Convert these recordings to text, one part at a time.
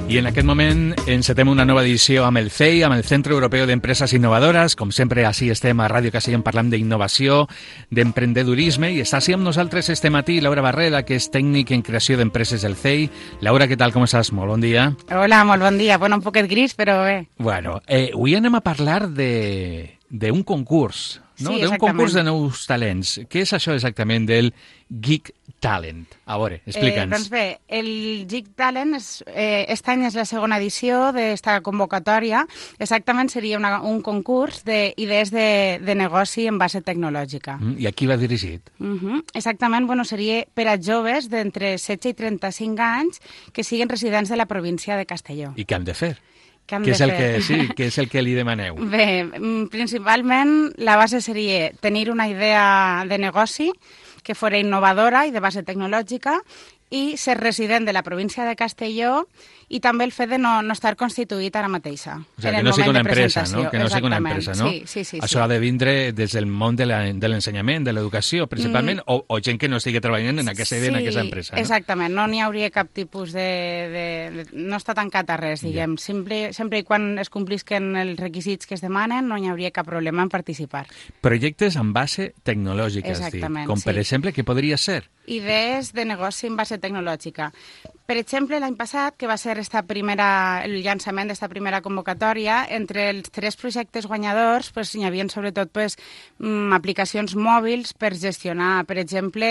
I en aquest moment encetem una nova edició amb el CEI, amb el Centre Europeu d'Empreses Innovadores. Com sempre, així estem a Ràdio Castellà, parlant d'innovació, d'emprendedurisme, i està així amb nosaltres este matí Laura Barrera, que és tècnic en creació d'empreses del CEI. Laura, què tal, com estàs? Molt bon dia. Hola, molt bon dia. Bueno, un poquet gris, però bé. Bueno, avui anem a parlar d'un concurs, no? Sí, d'un concurs de nous talents. Què és això exactament del Geek Talent? A veure, explica'ns. Doncs bé, el Geek Talent aquest any és la segona edició d'esta convocatòria. Exactament seria un concurs d'idees de negoci en base tecnològica. I a qui va dirigit? Exactament, bueno, seria per a joves d'entre 16 i 35 anys que siguin residents de la província de Castelló. I què han de fer? Què és el que li demaneu? Bé, principalment la base seria tenir una idea de negoci que fos innovadora i de base tecnològica i ser resident de la província de Castelló i també el fet de no estar constituït ara mateixa. O sigui, que no sigui una empresa, no? Que no sigui una empresa, no? Sí. Això ha de vindre des del món de l'ensenyament, de l'educació, principalment, o gent que no estigui treballant en aquesta idea, en aquesta empresa, no? Exactament. No n'hi hauria cap tipus de... No està tancat a res, diguem. Sempre i quan es complisquen els requisits que es demanen, no hi hauria cap problema en participar. Projectes en base tecnològica, exactament, com per exemple, què podria ser? Idees de negoci en base tecnològica. Per exemple, l'any passat, que va ser el llançament d'esta primera convocatòria, entre els 3 projectes guanyadors hi havia sobretot aplicacions mòbils per gestionar, per exemple,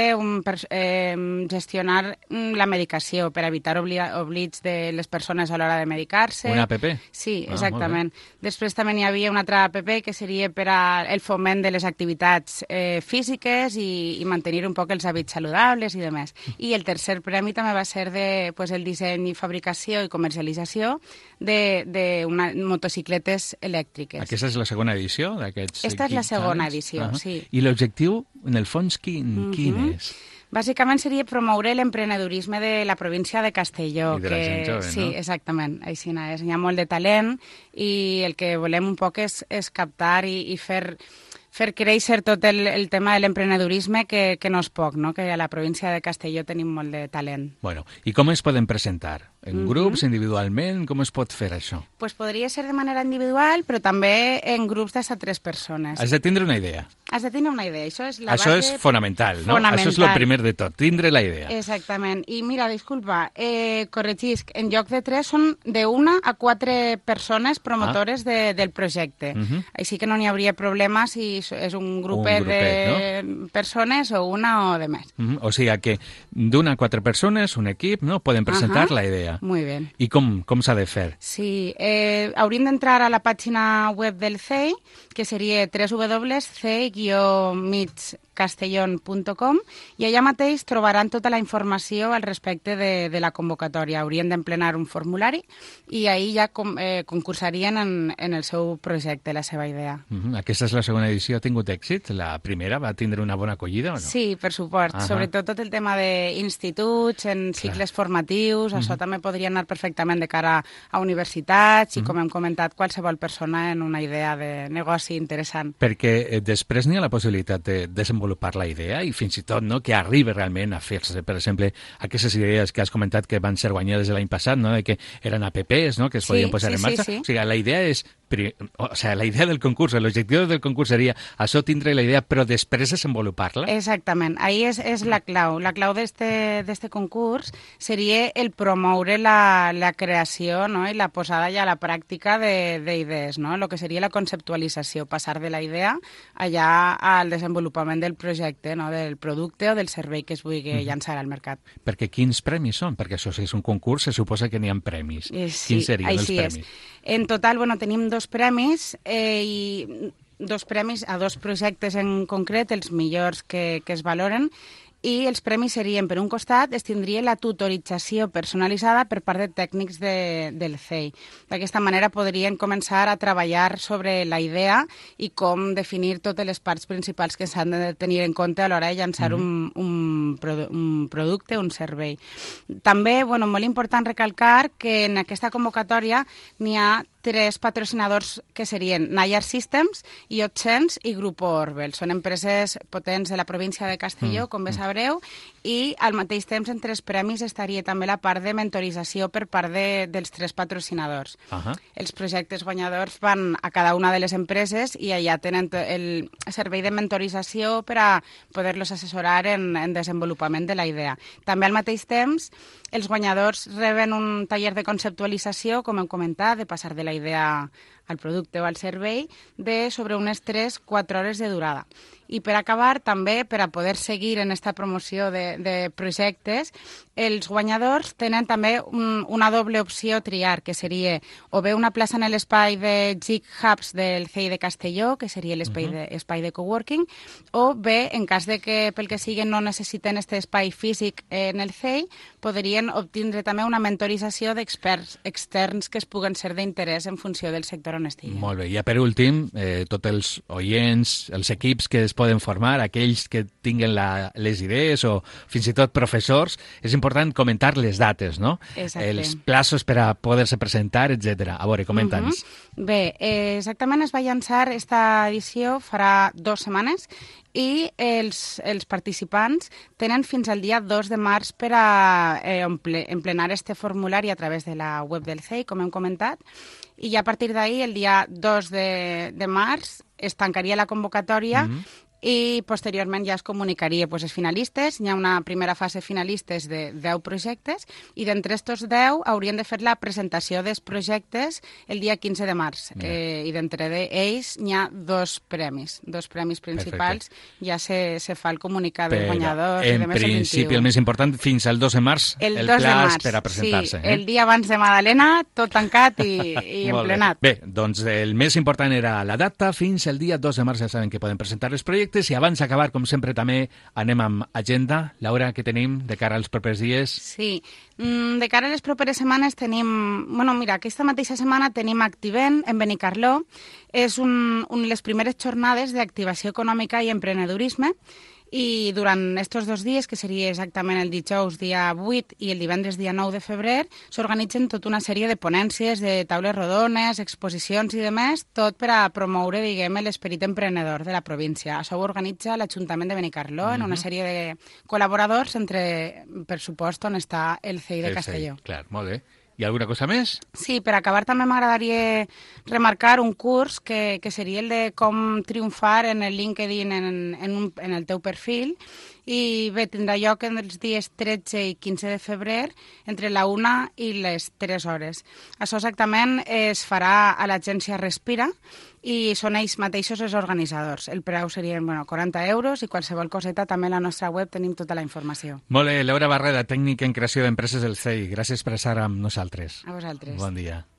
gestionar la medicació, per evitar oblits de les persones a l'hora de medicar-se. Una app? Sí, exactament. Després també hi havia una altra app que seria per al foment de les activitats físiques i mantenir un poc els hàbits saludables i demés. I el tercer premi també va ser el disseny i fabricació i comercialització de motocicletes elèctriques. Aquesta és la segona edició d'aquests? Esta és la segona edició, sí. I l'objectiu, en el fons, quin és? Bàsicament seria promoure l'emprenedorisme de la província de Castelló. I de la gent jove, no? Sí, exactament. Així és. Hi ha molt de talent i el que volem un poc és captar i fer créixer tot el tema de l'emprenedorisme, que no és poc, no? Que a la província de Castelló tenim molt de talent. Bueno, i com es poden presentar? En grups, individualment? Com es pot fer això? Pues podria ser de manera individual, però també en grups d'hasta 3 persones. Has de tindre una idea. Has de tindre una idea. Això és la base... Això és fonamental, no? Això és el primer de tot, tindre la idea. Exactament. I mira, disculpa, corregisc, en lloc de 3 són de 1 a 4 persones promotores del projecte. Així que no n'hi hauria problema si és un grupet de persones o una o de més. O sigui que d'una a 4 persones, un equip, no? Poden presentar la idea. Muy bien. I com s'ha de fer? Sí, hauríem d'entrar a la pàgina web del CEI, que seria www.cei-castellon.com, i allà mateix trobaran tota la informació al respecte de la convocatòria. Haurien d'emplenar un formulari i ahir ja concursarien en el seu projecte, la seva idea. Aquesta és la segona edició. Ha tingut èxit? La primera va tindre una bona acollida o no? Sí, per suport. Sobretot tot el tema d'instituts, en cicles formatius, això també podria anar perfectament de cara a universitats i, com hem comentat, qualsevol persona en una idea de negoci interessant. Perquè després n'hi ha la possibilitat de desenvolupar la idea i fins i tot que arribi realment a fer-se. Per exemple, aquestes idees que has comentat que van ser guanyades l'any passat, no? De que eren apps, no? Que es podien posar en marxa. Sí. O sigui, la idea és... la idea del concurs, l'objectiu del concurs seria això, tindre la idea, però després desenvolupar-la? Exactament. Ahí és la clau. La clau d'este concurs seria el promoure la creació, no? I la posada ja a la pràctica d'idees, no? El que seria la conceptualització, passar de la idea allà al desenvolupament del projecte, no? Del producte o del servei que es vulgui llançar al mercat. Perquè quins premis són? Perquè això, si és un concurs, se suposa que n'hi ha premis. Sí, quins serien els premis? En total, tenim 2 premis i 2 premis a 2 projectes en concret, els millors que es valoren, i els premis serien, per un costat, es tindria la tutorització personalitzada per part de tècnics del CEI. D'aquesta manera podrien començar a treballar sobre la idea i com definir totes les parts principals que s'han de tenir en compte a l'hora de llançar un producte, un servei. També, molt important recalcar que en aquesta convocatòria n'hi ha tres patrocinadors que serien Nayar Systems, IOCHENS i Grupo Orbel. Són empreses potents de la província de Castelló, com bé sabreu, i al mateix temps entre els premis estaria també la part de mentorització per part dels tres patrocinadors. Els projectes guanyadors van a cada una de les empreses i allà tenen el servei de mentorització per a poder-los assessorar en desenvolupament de la idea. També al mateix temps els guanyadors reben un taller de conceptualització, com hem comentat, de passar de la idea al producte o al servei, sobre unes 3-4 hores de durada. I per acabar, també, per a poder seguir en esta promoció de projectes, els guanyadors tenen també una doble opció a triar, que seria o bé una plaça en l'espai de GIG Hubs del CEI de Castelló, que seria l'espai de coworking, o bé, en cas de que pel que sigui no necessiten aquest espai físic en el CEI, podrien obtindre també una mentorització d'experts externs que es puguen ser d'interès en funció del sector on estiguen. Molt bé. I per últim, tots els oients, els equips que es poden formar, aquells que tinguen les idees o fins i tot professors, és important comentar les dates, no? Exacte. Els plaços per a poder-se presentar, etc. A veure, comenta'ns. Bé, exactament es va llançar esta edició farà 2 setmanes i els participants tenen fins al dia 2 de març per a emplenar este formulari a través de la web del CEI, com hem comentat, i ja a partir d'ahir, el dia 2 de març, es tancaria la convocatòria i posteriorment ja es comunicaria els finalistes. Hi ha una primera fase finalistes de 10 projectes i d'entre estos 10 haurien de fer la presentació dels projectes el dia 15 de març. I d'entre ells n'hi ha 2 premis principals. Perfecte. Ja se fa el comunicat del guanyador. En principi, el més important, fins al 2 de març, el plaç per a presentar-se. Sí, el dia abans de Madalena, tot tancat i emplenat. Bé, doncs el més important era la data. Fins el dia 2 de març ja saben que poden presentar els projectes. I abans d'acabar, com sempre, també anem amb agenda. Laura, què tenim de cara als propers dies? Sí, de cara a les properes setmanes tenim... Mira, aquesta mateixa setmana tenim Activent en Benicarló. És les primeres jornades d'activació econòmica i emprenedorisme. I durant aquests 2 dies, que seria exactament el dijous dia 8 i el divendres dia 9 de febrer, s'organitzen tota una sèrie de ponències, de taules rodones, exposicions i demés, tot per a promoure, l'esperit emprenedor de la província. Això ho organitza l'Ajuntament de Benicarló en una sèrie de col·laboradors, per supost, on està el CEI de Castelló. Clar, molt bé. I alguna cosa més? Sí, per acabar també m'agradaria remarcar un curs que seria el de com triomfar en el LinkedIn en el teu perfil. I bé, tindrà lloc els dies 13 i 15 de febrer entre la 1 i les 3 hores. Això exactament es farà a l'agència Respira i són ells mateixos els organitzadors. El preu serien 40 euros i qualsevol coseta també a la nostra web tenim tota la informació. Molt bé, Laura Barreda, tècnic en creació d'empreses del CEI. Gràcies per estar amb nosaltres. A vosaltres. Bon dia.